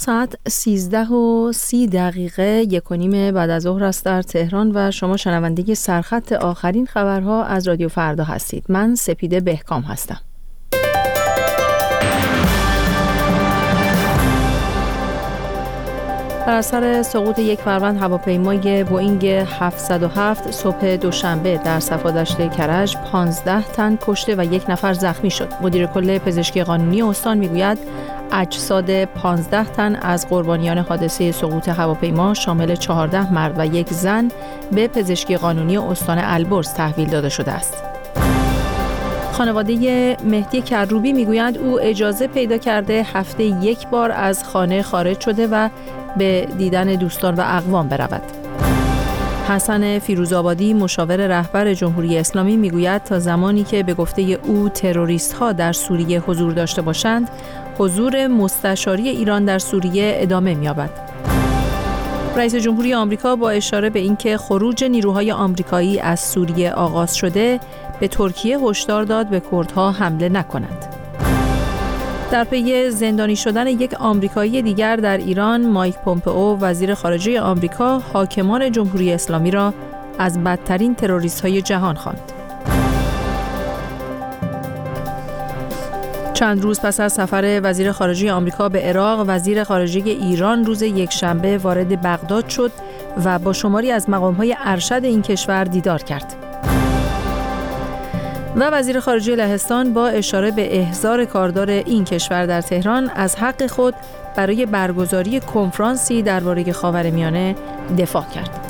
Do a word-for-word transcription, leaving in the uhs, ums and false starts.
ساعت سیزده و سی دقیقه یک و نیم بعد از ظهر است در تهران و شما شنونده سرخط آخرین خبرها از رادیو فردا هستید. من سپیده بهکام هستم. در اثر سقوط یک فروند هواپیمای بوئینگ هفتصد و هفت صبح دوشنبه در صفادشت کرج پانزده تن کشته و یک نفر زخمی شد. مدیر کل پزشکی قانونی استان میگوید اجساد پانزده تن از قربانیان حادثه سقوط هواپیما شامل چهارده مرد و یک زن به پزشکی قانونی استان البرز تحویل داده شده است. خانواده مهدی کروبی میگویند او اجازه پیدا کرده هفته یک بار از خانه خارج شده و به دیدن دوستان و اقوام برود. حسن فیروزآبادی مشاور رهبر جمهوری اسلامی میگوید تا زمانی که به گفته او تروریست ها در سوریه حضور داشته باشند، حضور مستشاری ایران در سوریه ادامه می‌یابد. رئیس جمهوری آمریکا با اشاره به اینکه خروج نیروهای آمریکایی از سوریه آغاز شده، به ترکیه هشدار داد به کردها حمله نکنند. در پی زندانی شدن یک آمریکایی دیگر در ایران، مایک پومپئو وزیر خارجه آمریکا حاکمان جمهوری اسلامی را از بدترین تروریست‌های جهان خواند. چند روز پس از سفر وزیر خارجه آمریکا به عراق، وزیر خارجه ایران روز یکشنبه وارد بغداد شد و با شماری از مقام‌های ارشد این کشور دیدار کرد. و وزیر خارجه لهستان با اشاره به احضار کاردار این کشور در تهران از حق خود برای برگزاری کنفرانسی درباره خاورمیانه دفاع کرد.